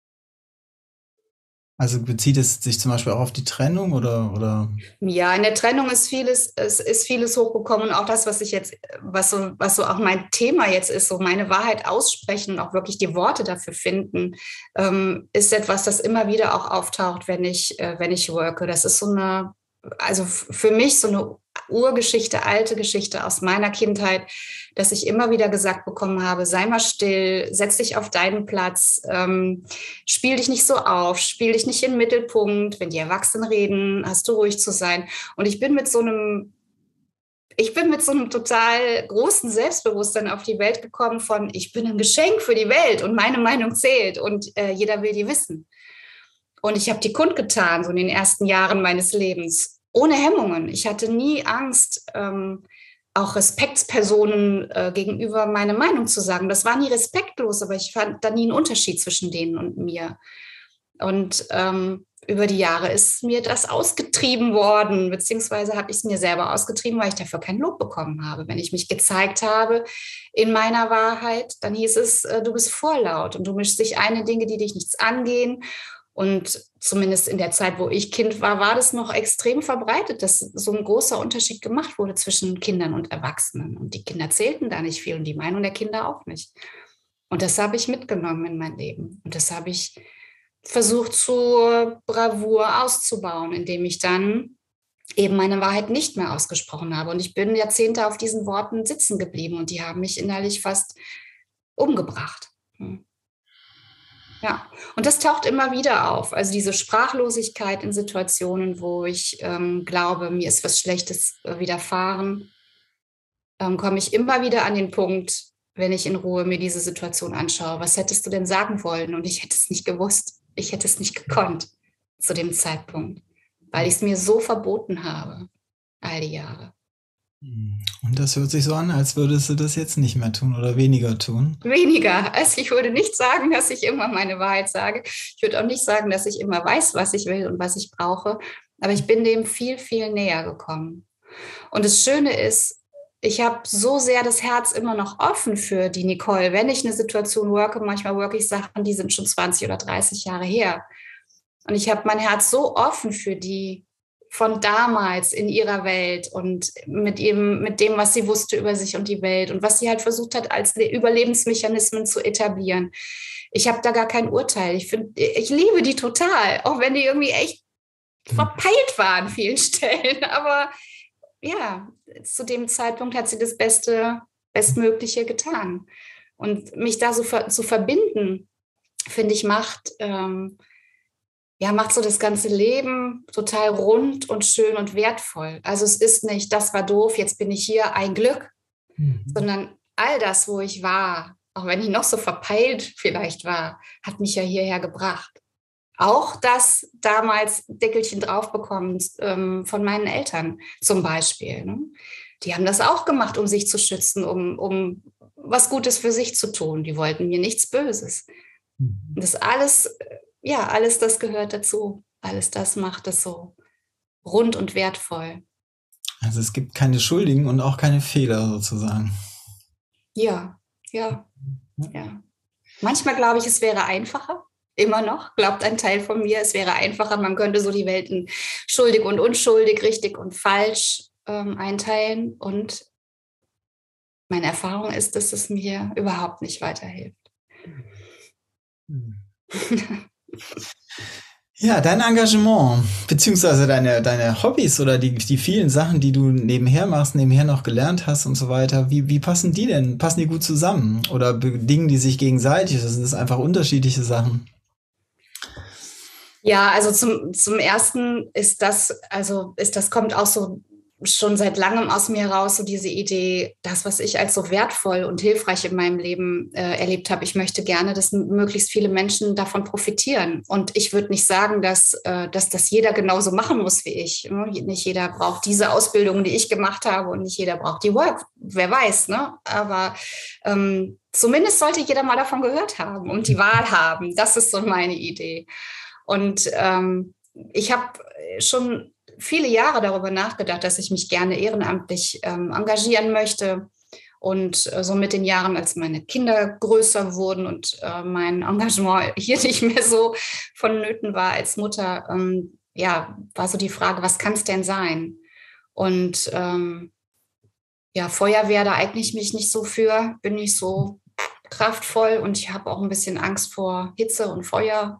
Also bezieht es sich zum Beispiel auch auf die Trennung oder, oder? Ja, in der Trennung ist vieles, es ist vieles hochgekommen und auch das, was ich jetzt, was so, was so auch mein Thema jetzt ist, so meine Wahrheit aussprechen und auch wirklich die Worte dafür finden, ähm, ist etwas, das immer wieder auch auftaucht, wenn ich, äh, wenn ich worke. Das ist so eine, also für mich so eine Urgeschichte, alte Geschichte aus meiner Kindheit, dass ich immer wieder gesagt bekommen habe, sei mal still, setz dich auf deinen Platz, ähm, spiel dich nicht so auf, spiel dich nicht in den Mittelpunkt. Wenn die Erwachsenen reden, hast du ruhig zu sein. Und ich bin mit so einem, ich bin mit so einem total großen Selbstbewusstsein auf die Welt gekommen von, ich bin ein Geschenk für die Welt und meine Meinung zählt und äh, jeder will die wissen. Und ich habe die kundgetan, so in den ersten Jahren meines Lebens, ohne Hemmungen. Ich hatte nie Angst, ähm, auch Respektspersonen äh, gegenüber meine Meinung zu sagen. Das war nie respektlos, aber ich fand da nie einen Unterschied zwischen denen und mir. Und ähm, über die Jahre ist mir das ausgetrieben worden, beziehungsweise habe ich es mir selber ausgetrieben, weil ich dafür kein Lob bekommen habe. Wenn ich mich gezeigt habe in meiner Wahrheit, dann hieß es, äh, du bist vorlaut und du mischst dich ein in Dinge, die dich nichts angehen. Und zumindest in der Zeit, wo ich Kind war, war das noch extrem verbreitet, dass so ein großer Unterschied gemacht wurde zwischen Kindern und Erwachsenen. Und die Kinder zählten da nicht viel und die Meinung der Kinder auch nicht. Und das habe ich mitgenommen in mein Leben. Und das habe ich versucht zur Bravour auszubauen, indem ich dann eben meine Wahrheit nicht mehr ausgesprochen habe. Und ich bin Jahrzehnte auf diesen Worten sitzen geblieben und die haben mich innerlich fast umgebracht. Ja, und das taucht immer wieder auf. Also diese Sprachlosigkeit in Situationen, wo ich ähm, glaube, mir ist was Schlechtes äh, widerfahren, ähm, komme ich immer wieder an den Punkt, wenn ich in Ruhe mir diese Situation anschaue. Was hättest du denn sagen wollen? Und ich hätte es nicht gewusst. Ich hätte es nicht gekonnt zu dem Zeitpunkt, weil ich es mir so verboten habe, all die Jahre. Und das hört sich so an, als würdest du das jetzt nicht mehr tun oder weniger tun. Weniger. Also ich würde nicht sagen, dass ich immer meine Wahrheit sage. Ich würde auch nicht sagen, dass ich immer weiß, was ich will und was ich brauche. Aber ich bin dem viel, viel näher gekommen. Und das Schöne ist, ich habe so sehr das Herz immer noch offen für die Nicole. Wenn ich eine Situation worke, manchmal worke ich Sachen, die sind schon zwanzig oder dreißig Jahre her. Und ich habe mein Herz so offen für die von damals in ihrer Welt und mit, ihrem, mit dem, was sie wusste über sich und die Welt und was sie halt versucht hat, als Überlebensmechanismen zu etablieren. Ich habe da gar kein Urteil. Ich, find, ich liebe die total, auch wenn die irgendwie echt verpeilt waren an vielen Stellen. Aber ja, zu dem Zeitpunkt hat sie das Beste, Bestmögliche getan. Und mich da so ver, zu verbinden, finde ich, macht... Ähm, ja, macht so das ganze Leben total rund und schön und wertvoll. Also es ist nicht, das war doof, jetzt bin ich hier, ein Glück, mhm. sondern all das, wo ich war, auch wenn ich noch so verpeilt vielleicht war, hat mich ja hierher gebracht. Auch das damals Deckelchen drauf bekommen ähm, von meinen Eltern zum Beispiel. Ne? Die haben das auch gemacht, um sich zu schützen, um, um was Gutes für sich zu tun. Die wollten mir nichts Böses. Mhm. Das alles... Ja, alles das gehört dazu. Alles das macht es so rund und wertvoll. Also es gibt keine Schuldigen und auch keine Fehler sozusagen. Ja, ja, ja. Manchmal glaube ich, es wäre einfacher. Immer noch glaubt ein Teil von mir, es wäre einfacher. Man könnte so die Welt in schuldig und unschuldig, richtig und falsch ähm, einteilen. Und meine Erfahrung ist, dass es mir überhaupt nicht weiterhilft. Hm. Ja, dein Engagement, beziehungsweise deine, deine Hobbys oder die, die vielen Sachen, die du nebenher machst, nebenher noch gelernt hast und so weiter, wie, wie passen die denn? Passen die gut zusammen? Oder bedingen die sich gegenseitig? Das sind einfach unterschiedliche Sachen. Ja, also zum, zum Ersten ist das, also ist das kommt auch so schon seit langem aus mir raus, so diese Idee, das, was ich als so wertvoll und hilfreich in meinem Leben äh, erlebt habe. Ich möchte gerne, dass möglichst viele Menschen davon profitieren. Und ich würde nicht sagen, dass, äh, dass das jeder genauso machen muss wie ich. Nicht jeder braucht diese Ausbildung, die ich gemacht habe, und nicht jeder braucht die Work. Wer weiß, ne? Aber ähm, zumindest sollte jeder mal davon gehört haben und die Wahl haben. Das ist so meine Idee. Und ähm, ich habe schon viele Jahre darüber nachgedacht, dass ich mich gerne ehrenamtlich ähm, engagieren möchte. Und äh, so mit den Jahren, als meine Kinder größer wurden und äh, mein Engagement hier nicht mehr so vonnöten war als Mutter, ähm, ja, war so die Frage, was kann es denn sein? Und ähm, ja, Feuerwehr, da eigne ich mich nicht so für, bin nicht so kraftvoll und ich habe auch ein bisschen Angst vor Hitze und Feuer.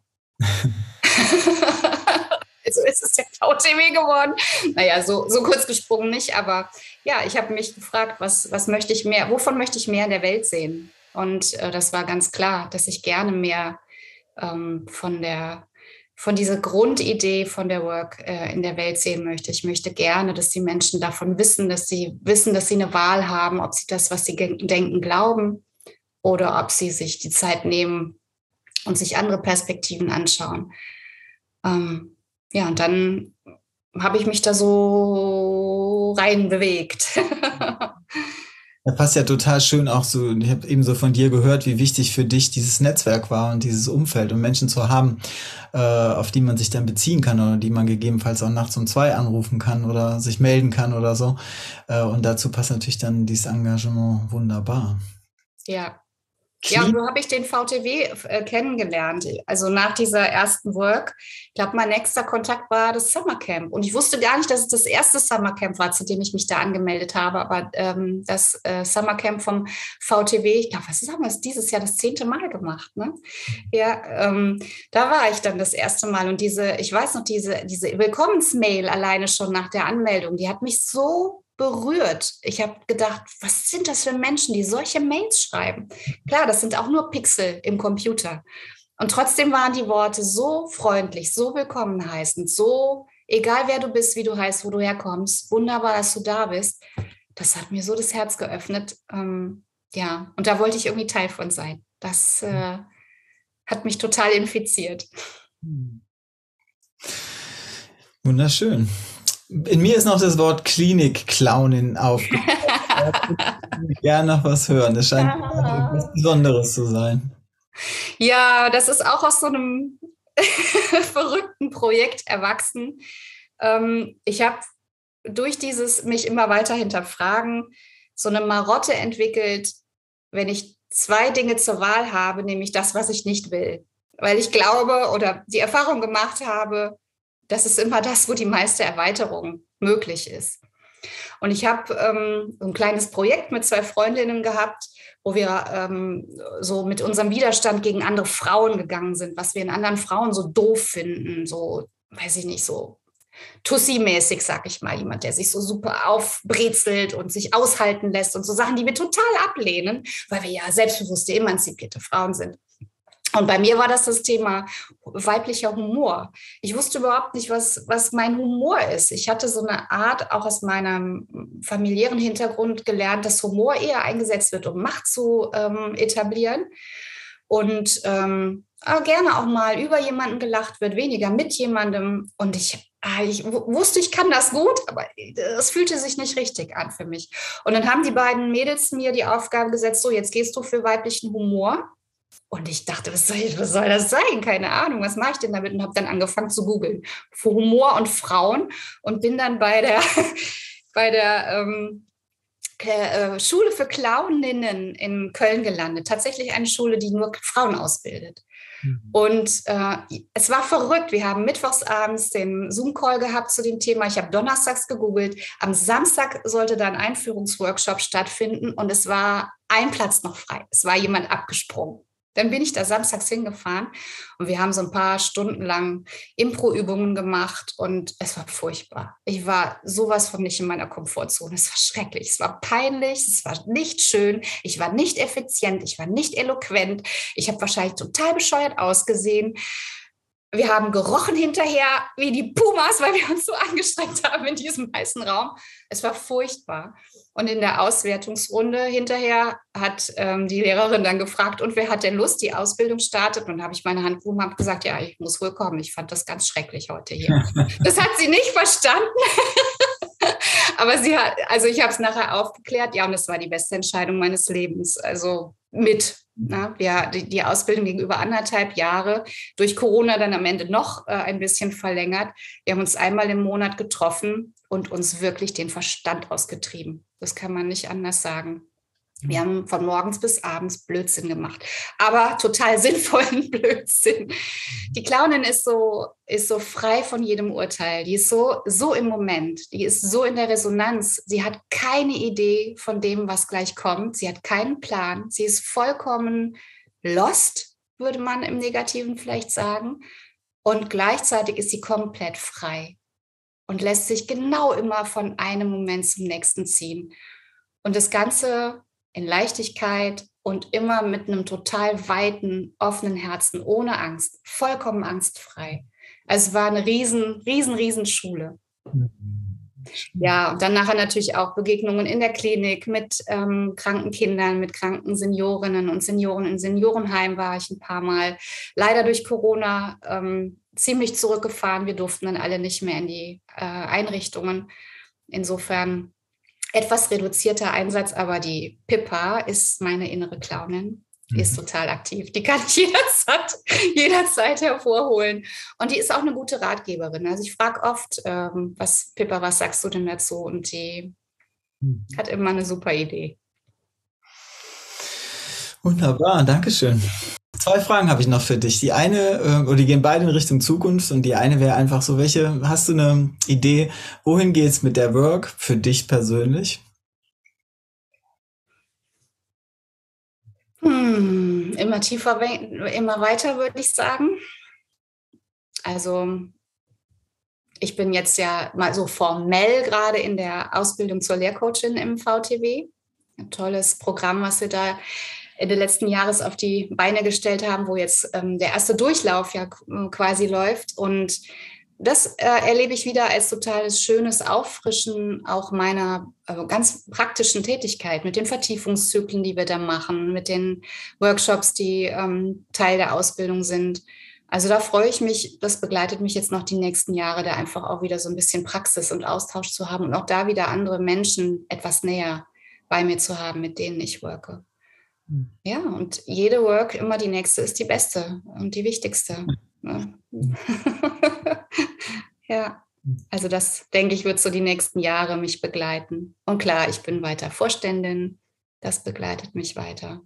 Also ist es der V T W geworden. Naja, so, so kurz gesprungen nicht, aber ja, ich habe mich gefragt, was, was möchte ich mehr, wovon möchte ich mehr in der Welt sehen? Und äh, das war ganz klar, dass ich gerne mehr ähm, von der, von dieser Grundidee von der Work äh, in der Welt sehen möchte. Ich möchte gerne, dass die Menschen davon wissen, dass sie wissen, dass sie eine Wahl haben, ob sie das, was sie denken, glauben oder ob sie sich die Zeit nehmen und sich andere Perspektiven anschauen. Ähm, Ja, und dann habe ich mich da so rein bewegt. Das passt ja total schön auch so. Ich habe eben so von dir gehört, wie wichtig für dich dieses Netzwerk war und dieses Umfeld und Menschen zu haben, äh, auf die man sich dann beziehen kann oder die man gegebenenfalls auch nachts um zwei anrufen kann oder sich melden kann oder so. Äh, und dazu passt natürlich dann dieses Engagement wunderbar. Ja. Ja, und so habe ich den V T W äh, kennengelernt. Also nach dieser ersten Work, ich glaube, mein nächster Kontakt war das Summercamp. Und ich wusste gar nicht, dass es das erste Summercamp war, zu dem ich mich da angemeldet habe. Aber ähm, das äh, Summercamp vom V T W, ich glaube, was haben wir dieses Jahr das zehnte Mal gemacht, ne? Ja, ähm, da war ich dann das erste Mal. Und diese, ich weiß noch, diese, diese Willkommensmail alleine schon nach der Anmeldung, die hat mich so berührt. Ich habe gedacht, was sind das für Menschen, die solche Mails schreiben? Klar, das sind auch nur Pixel im Computer. Und trotzdem waren die Worte so freundlich, so willkommen heißend, so egal wer du bist, wie du heißt, wo du herkommst, wunderbar, dass du da bist. Das hat mir so das Herz geöffnet. Ähm, ja, und da wollte ich irgendwie Teil von sein. Das äh, hat mich total infiziert. Wunderschön. In mir ist noch das Wort Klinik-Clownin aufgekommen. Ich würde gerne noch was hören. Das scheint ja etwas Besonderes zu sein. Ja, das ist auch aus so einem verrückten Projekt erwachsen. Ähm, ich habe durch dieses mich immer weiter hinterfragen so eine Marotte entwickelt, wenn ich zwei Dinge zur Wahl habe, nämlich das, was ich nicht will. Weil ich glaube oder die Erfahrung gemacht habe, das ist immer das, wo die meiste Erweiterung möglich ist. Und ich habe ähm, ein kleines Projekt mit zwei Freundinnen gehabt, wo wir ähm, so mit unserem Widerstand gegen andere Frauen gegangen sind, was wir in anderen Frauen so doof finden, so, weiß ich nicht, so Tussi-mäßig, sag ich mal, jemand, der sich so super aufbrezelt und sich aushalten lässt und so Sachen, die wir total ablehnen, weil wir ja selbstbewusste, emanzipierte Frauen sind. Und bei mir war das das Thema weiblicher Humor. Ich wusste überhaupt nicht, was, was mein Humor ist. Ich hatte so eine Art, auch aus meinem familiären Hintergrund gelernt, dass Humor eher eingesetzt wird, um Macht zu ähm, etablieren. Und ähm, gerne auch mal über jemanden gelacht wird, weniger mit jemandem. Und ich, ich wusste, ich kann das gut, aber es fühlte sich nicht richtig an für mich. Und dann haben die beiden Mädels mir die Aufgabe gesetzt, so jetzt gehst du für weiblichen Humor. Und ich dachte, was soll, was soll das sein? Keine Ahnung, was mache ich denn damit? Und habe dann angefangen zu googeln für Humor und Frauen und bin dann bei der, bei der ähm, äh, Schule für Clowninnen in Köln gelandet. Tatsächlich eine Schule, die nur Frauen ausbildet. Mhm. Und äh, es war verrückt. Wir haben mittwochsabends den Zoom-Call gehabt zu dem Thema. Ich habe donnerstags gegoogelt. Am Samstag sollte da ein Einführungsworkshop stattfinden und es war ein Platz noch frei. Es war jemand abgesprungen. Dann bin ich da samstags hingefahren und wir haben so ein paar Stunden lang Impro-Übungen gemacht und es war furchtbar. Ich war sowas von nicht in meiner Komfortzone. Es war schrecklich, es war peinlich, es war nicht schön, ich war nicht effizient, ich war nicht eloquent, ich habe wahrscheinlich total bescheuert ausgesehen. Wir haben gerochen hinterher wie die Pumas, weil wir uns so angestrengt haben in diesem heißen Raum. Es war furchtbar. Und in der Auswertungsrunde hinterher hat ähm, die Lehrerin dann gefragt, und wer hat denn Lust, die Ausbildung startet? Und dann habe ich meine Hand gehoben und habe gesagt, ja, ich muss wohl kommen. Ich fand das ganz schrecklich heute hier. Das hat sie nicht verstanden. Aber sie hat, also ich habe es nachher aufgeklärt. Ja, und es war die beste Entscheidung meines Lebens. Also mit. Na, ja, die, die Ausbildung ging über anderthalb Jahre, durch Corona dann am Ende noch äh, ein bisschen verlängert. Wir haben uns einmal im Monat getroffen und uns wirklich den Verstand ausgetrieben. Das kann man nicht anders sagen. Wir haben von morgens bis abends Blödsinn gemacht, aber total sinnvollen Blödsinn. Die Clownin ist so, ist so frei von jedem Urteil. Die ist so, so im Moment. Die ist so in der Resonanz. Sie hat keine Idee von dem, was gleich kommt. Sie hat keinen Plan. Sie ist vollkommen lost, würde man im Negativen vielleicht sagen. Und gleichzeitig ist sie komplett frei und lässt sich genau immer von einem Moment zum nächsten ziehen. Und das Ganze in Leichtigkeit und immer mit einem total weiten, offenen Herzen, ohne Angst, vollkommen angstfrei. Also es war eine riesen, riesen, riesen Schule. Ja, und dann nachher natürlich auch Begegnungen in der Klinik mit ähm, kranken Kindern, mit kranken Seniorinnen und Senioren. Im Seniorenheim war ich ein paar Mal. Leider durch Corona ähm, ziemlich zurückgefahren. Wir durften dann alle nicht mehr in die äh, Einrichtungen. Insofern etwas reduzierter Einsatz, aber die Pippa ist meine innere Clownin. Die ist total aktiv. Die kann ich jederzeit, jederzeit hervorholen. Und die ist auch eine gute Ratgeberin. Also ich frage oft, ähm, was, Pippa, was sagst du denn dazu? Und die mhm. hat immer eine super Idee. Wunderbar, Dankeschön. Zwei Fragen habe ich noch für dich. Die eine, äh, oder die gehen beide in Richtung Zukunft, und die eine wäre einfach so, welche, hast du eine Idee, wohin geht's mit der Work für dich persönlich? Hm, immer tiefer, immer weiter, würde ich sagen. Also ich bin jetzt ja mal so formell gerade in der Ausbildung zur Lehrcoachin im V T W. Ein tolles Programm, was wir da Ende letzten Jahres auf die Beine gestellt haben, wo jetzt ähm, der erste Durchlauf ja quasi läuft. Und das äh, erlebe ich wieder als totales schönes Auffrischen auch meiner äh, ganz praktischen Tätigkeit mit den Vertiefungszyklen, die wir da machen, mit den Workshops, die ähm, Teil der Ausbildung sind. Also da freue ich mich, das begleitet mich jetzt noch die nächsten Jahre, da einfach auch wieder so ein bisschen Praxis und Austausch zu haben und auch da wieder andere Menschen etwas näher bei mir zu haben, mit denen ich worke. Ja, und jede Work, immer die nächste, ist die beste und die wichtigste. Ja, also das, denke ich, wird so die nächsten Jahre mich begleiten. Und klar, ich bin weiter Vorständin, das begleitet mich weiter.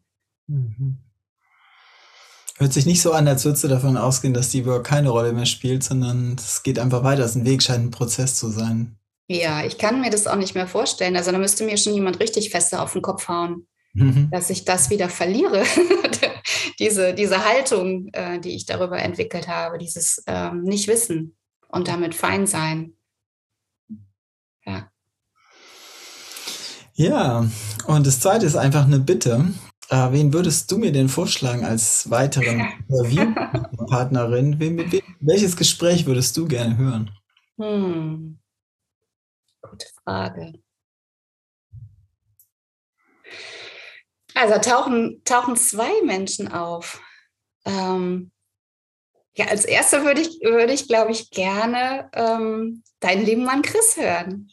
Hört sich nicht so an, als würdest du davon ausgehen, dass die Work keine Rolle mehr spielt, sondern es geht einfach weiter, es ist ein Weg, scheint ein Prozess zu sein. Ja, ich kann mir das auch nicht mehr vorstellen. Also da müsste mir schon jemand richtig fester auf den Kopf hauen, mhm. dass ich das wieder verliere. diese, diese Haltung, äh, die ich darüber entwickelt habe, dieses ähm, Nicht-Wissen und damit fein sein. Ja. Ja, und das Zweite ist einfach eine Bitte. Äh, wen würdest du mir denn vorschlagen als weiteren Interviewpartnerin? Wem, mit wem, welches Gespräch würdest du gerne hören? Hm. Gute Frage. Also tauchen, tauchen zwei Menschen auf. Ähm, ja, als Erste würde ich, würde ich, glaube ich, gerne ähm, deinen lieben Mann Chris hören.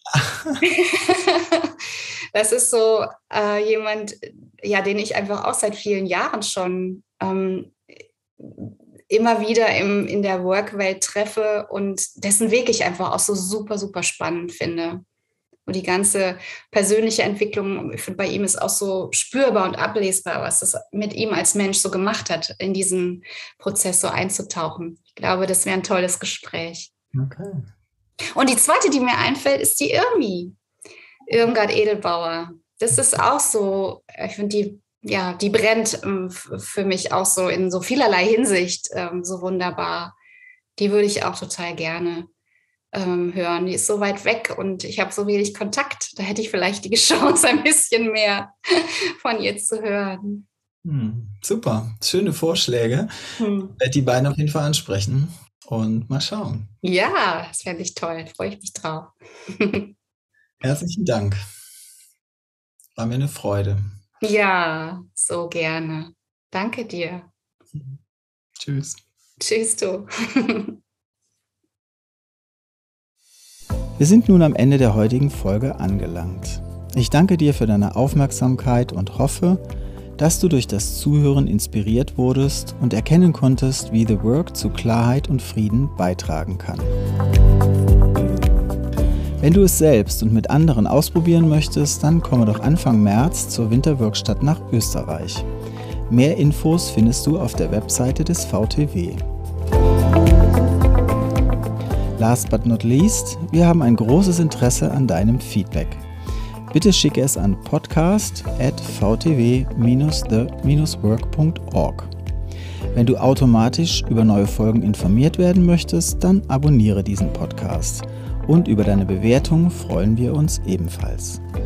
Das ist so äh, jemand, ja, den ich einfach auch seit vielen Jahren schon ähm, immer wieder im, in der Workwelt treffe und dessen Weg ich einfach auch so super, super spannend finde. Und die ganze persönliche Entwicklung, ich finde, bei ihm ist auch so spürbar und ablesbar, was das mit ihm als Mensch so gemacht hat, in diesen Prozess so einzutauchen. Ich glaube, das wäre ein tolles Gespräch. Okay. Und die zweite, die mir einfällt, ist die Irmi, Irmgard Edelbauer. Das ist auch so, ich finde, die, ja, die brennt ähm, für mich auch so in so vielerlei Hinsicht ähm, so wunderbar. Die würde ich auch total gerne hören. Die ist so weit weg und ich habe so wenig Kontakt. Da hätte ich vielleicht die Chance, ein bisschen mehr von ihr zu hören. Hm, super, schöne Vorschläge. Hm. Ich werde die beiden auf jeden Fall ansprechen und mal schauen. Ja, das fände ich toll. Freue ich mich drauf. Herzlichen Dank. War mir eine Freude. Ja, so gerne. Danke dir. Tschüss. Tschüss, du. Wir sind nun am Ende der heutigen Folge angelangt. Ich danke dir für deine Aufmerksamkeit und hoffe, dass du durch das Zuhören inspiriert wurdest und erkennen konntest, wie The Work zu Klarheit und Frieden beitragen kann. Wenn du es selbst und mit anderen ausprobieren möchtest, dann komme doch Anfang März zur Winterworkstatt nach Österreich. Mehr Infos findest du auf der Webseite des V T W. Last but not least, wir haben ein großes Interesse an deinem Feedback. Bitte schicke es an podcast at v t w dash the work punkt org. Wenn du automatisch über neue Folgen informiert werden möchtest, dann abonniere diesen Podcast. Und über deine Bewertung freuen wir uns ebenfalls.